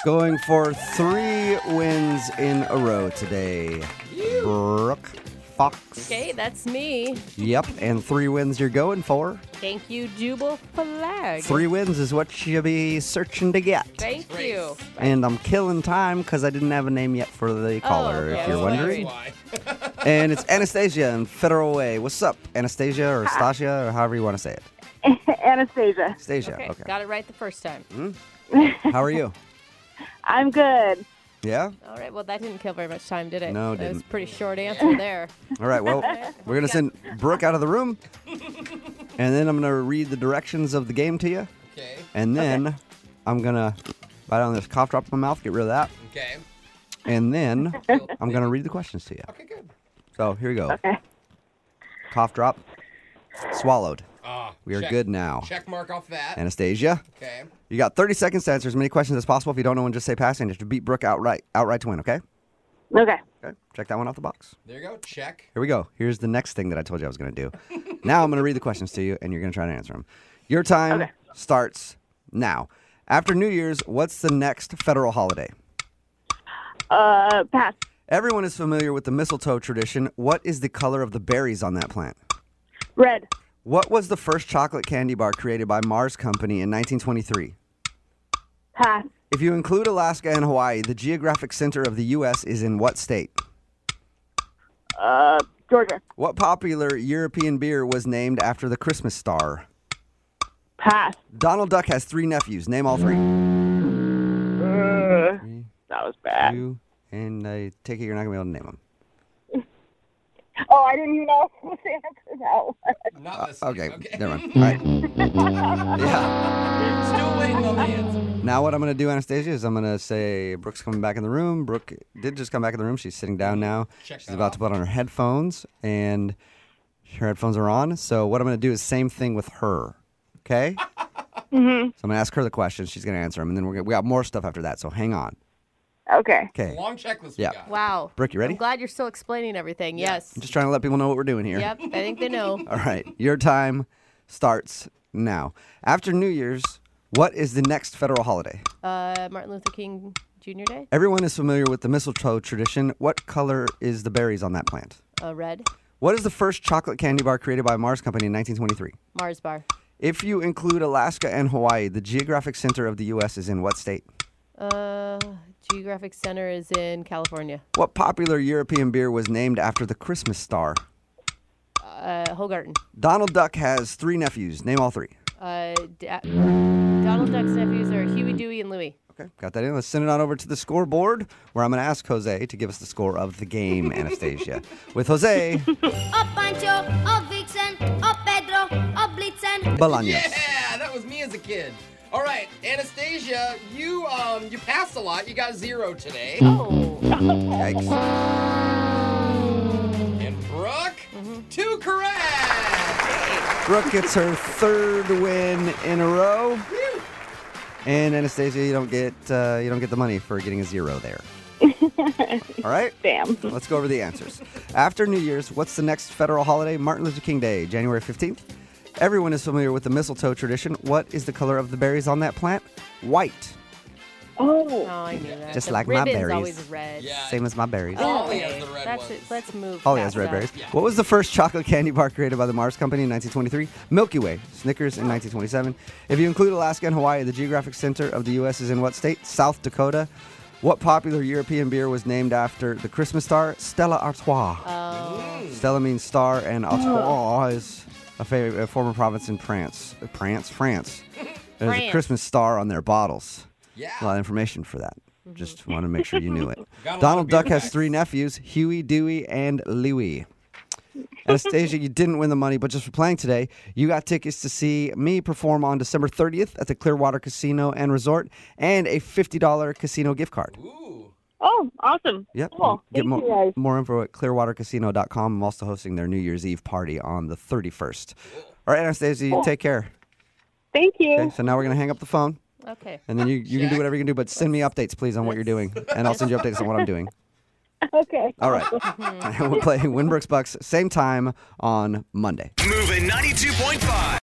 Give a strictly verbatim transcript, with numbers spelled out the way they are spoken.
going for three wins in a row today. Brooke Fox. Okay, that's me. Yep, and three wins you're going for. Thank you, Jubal Flag. Three wins is what you'll be searching to get. Thank Great. you. And I'm killing time because I didn't have a name yet for the caller, okay. if you're Oh, wondering. Why? And it's Anastasia in Federal Way. What's up, Anastasia or Stasia or however you want to say it? Anastasia. Anastasia, Okay, okay. got it right the first time. How are you? I'm good. Yeah? All right, well, that didn't kill very much time, did it? No, it That was didn't. a pretty short answer there. All right, well, we're going to send Brooke out of the room. And then I'm going to read the directions of the game to you. Okay. And then I'm going to bite on this cough drop in my mouth, get rid of that. Okay. And then I'm going to read the questions to you. Okay, good. So here we go. Okay. Cough drop. Swallowed. Ah, We are check- good now. Check mark off that. Anastasia, Okay. you got thirty seconds to answer as many questions as possible. If you don't know one, just say pass, and you have to beat Brooke outright, outright to win, okay? Okay. Okay, check that one off the box. There you go. Check. Here we go. Here's the next thing that I told you I was going to do. Now I'm going to read the questions to you, and you're going to try to answer them. Your time Okay. starts now. After New Year's, what's the next federal holiday? Uh, pass. Everyone is familiar with the mistletoe tradition. What is the color of the berries on that plant? Red. What was the first chocolate candy bar created by Mars Company in nineteen twenty-three? Pass. If you include Alaska and Hawaii, the geographic center of the U S is in what state? Uh, Georgia. What popular European beer was named after the Christmas star? Pass. Donald Duck has three nephews. Name all three. Uh, Three, that was bad. two, and I take it you're not going to be able to name them. Oh, I didn't even know what the answer that was. Not listening. Okay, Okay. never mind. All right. Yeah. Still waiting on the answer. Now what I'm going to do, Anastasia, is I'm going to say Brooke's coming back in the room. Brooke did just come back in the room. She's sitting down now. Check She's that about off. to put on her headphones, and her headphones are on. So what I'm going to do is same thing with her. Okay? Mm-hmm. So I'm going to ask her the questions. She's going to answer them, and then we're gonna, we got more stuff after that. So hang on. Okay. Okay. Long checklist Yeah. we got. Wow. Brooke, you ready? I'm glad you're still explaining everything. Yes. I'm just trying to let people know what we're doing here. Yep, I think they know. All right. Your time starts now. After New Year's, what is the next federal holiday? Uh, Martin Luther King Junior Day? Everyone is familiar with the mistletoe tradition. What color is the berries on that plant? Uh, red. What is the first chocolate candy bar created by Mars Company in nineteen twenty-three? Mars bar. If you include Alaska and Hawaii, the geographic center of the U S is in what state? Uh, geographic center is in California. What popular European beer was named after the Christmas star? Uh, Hogarten. Donald Duck has three nephews. Name all three. Uh, da- Donald Duck's nephews are Huey, Dewey, and Louie. Okay, got that in. Let's send it on over to the scoreboard, where I'm going to ask Jose to give us the score of the game, Anastasia. With Jose O Pancho, O Vixen, O Pedro, O Blitzen. Bolaños. Yeah, that was me as a kid. All right, Anastasia, you um you passed a lot. You got zero today. Oh. Yikes. And Brooke, two correct. Brooke gets her third win in a row. And Anastasia, you don't get uh, you don't get the money for getting a zero there. All right? Damn. Let's go over the answers. After New Year's, what's the next federal holiday? Martin Luther King Day, January fifteenth. Everyone is familiar with the mistletoe tradition. What is the color of the berries on that plant? White. Oh. Oh, I knew that. Just the like my ribbon's berries. always red. Yeah. Same as my berries. Oh, Okay, has the red that's ones. it. Let's move. Holly past has red that. berries. Yeah. What was the first chocolate candy bar created by the Mars Company in nineteen twenty-three? Milky Way. Snickers in nineteen twenty-seven. If you include Alaska and Hawaii, the geographic center of the U S is in what state? South Dakota. What popular European beer was named after the Christmas star? Stella Artois. Oh. Stella means star, and Artois is a, fa- a former province in France. Uh, France? France. There's a France. Christmas star on their bottles. Yeah. A lot of information for that. Just wanted to make sure you knew it. Got a lot Donald of beer Duck has facts. three nephews, Huey, Dewey, and Louie. Anastasia, you didn't win the money, but just for playing today, you got tickets to see me perform on December thirtieth at the Clearwater Casino and Resort and a fifty dollars casino gift card. Ooh. Oh, awesome. Yep. Cool. Get Thank more, you guys. more info at clearwater casino dot com. I'm also hosting their New Year's Eve party on the thirty-first. All right, Anastasia, you take care. Thank you. Okay, so now we're going to hang up the phone, Okay. and then you, you can do whatever you can do, but send me updates, please, on what you're doing, and I'll send you updates on what I'm doing. Okay. All right. We'll play Winbrooks Bucks same time on Monday. Moving ninety-two point five.